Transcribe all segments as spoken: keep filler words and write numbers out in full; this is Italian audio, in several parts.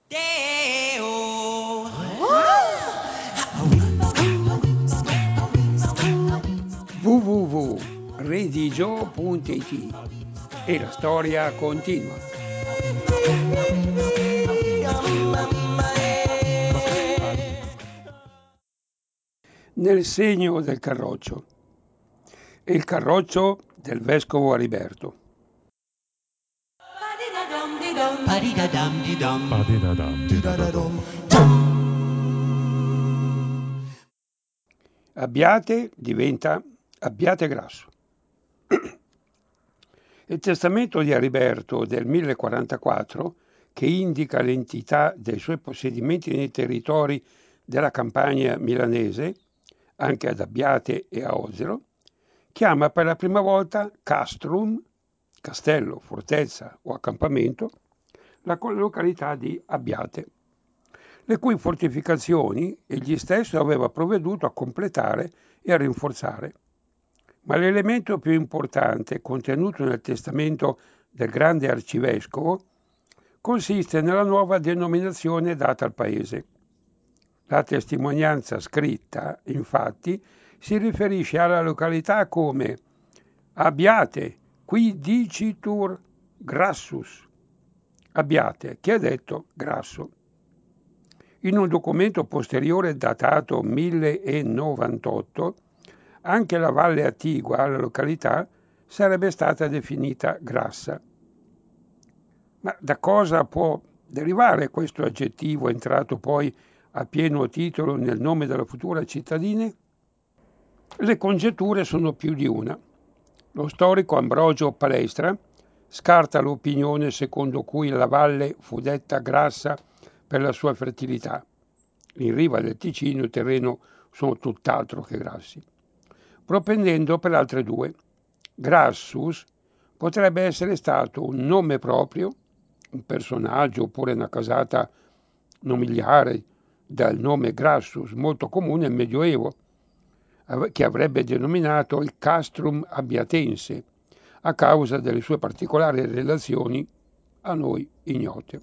w w w punto redigio punto it e la storia continua. Nel segno del carroccio. E il carroccio del vescovo Ariberto. Abbiate diventa Abbiate Grasso. Il testamento di Ariberto del millequarantaquattro, che indica l'entità dei suoi possedimenti nei territori della campagna milanese, anche ad Abbiate e a Osero, chiama per la prima volta castrum, castello, fortezza o accampamento, la località di Abbiate, le cui fortificazioni egli stesso aveva provveduto a completare e a rinforzare. Ma l'elemento più importante contenuto nel testamento del grande arcivescovo consiste nella nuova denominazione data al paese. La testimonianza scritta, infatti, si riferisce alla località come Abbiate, qui dicitur Grassus. Abbiate, che ha detto Grasso. In un documento posteriore datato mille novantotto, anche la valle attigua alla località sarebbe stata definita grassa. Ma da cosa può derivare questo aggettivo entrato poi a pieno titolo nel nome della futura cittadina? Le congetture sono più di una. Lo storico Ambrogio Palestra scarta l'opinione secondo cui la valle fu detta grassa per la sua fertilità. In riva del Ticino il terreno sono tutt'altro che grassi, propendendo per altre due. Grassus potrebbe essere stato un nome proprio, un personaggio oppure una casata nobiliare dal nome Grassus, molto comune nel Medioevo, che avrebbe denominato il castrum abbiatense, a causa delle sue particolari relazioni a noi ignote.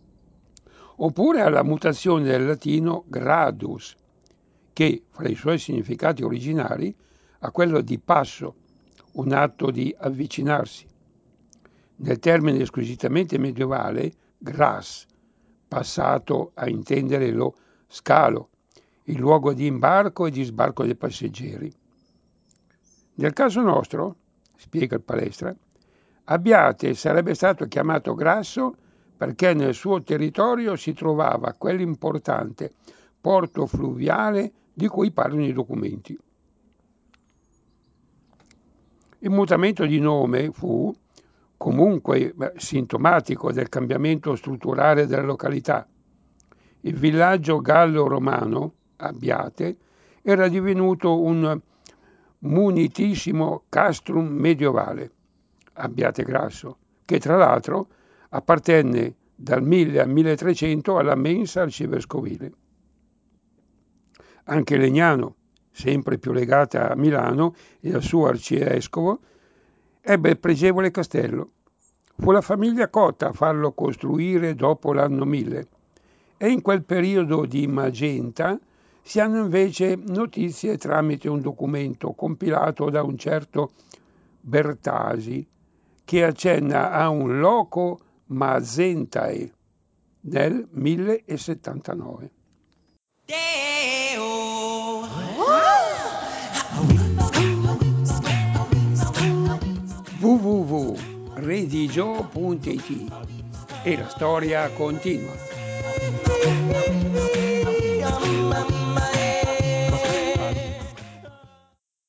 Oppure alla mutazione del latino gradus, che fra i suoi significati originari ha quello di passo, un atto di avvicinarsi. Nel termine squisitamente medievale, gras, passato a intendere lo scalo, il luogo di imbarco e di sbarco dei passeggeri. Nel caso nostro, spiega il Palestra, Abbiate sarebbe stato chiamato Grasso perché nel suo territorio si trovava quell'importante porto fluviale di cui parlano i documenti. Il mutamento di nome fu comunque beh, sintomatico del cambiamento strutturale della località. Il villaggio gallo-romano, Abbiate, era divenuto un munitissimo castrum medievale, Abbiate Grasso, che tra l'altro appartenne dal mille al milletrecento alla mensa arcivescovile. Anche Legnano, sempre più legata a Milano e al suo arcivescovo, ebbe il pregevole castello. Fu la famiglia Cotta a farlo costruire dopo l'anno mille e in quel periodo di Magenta si hanno invece notizie tramite un documento compilato da un certo Bertasi che accenna a un loco Mazentae nel millesettantanove. w w w punto redigio punto it e la storia continua.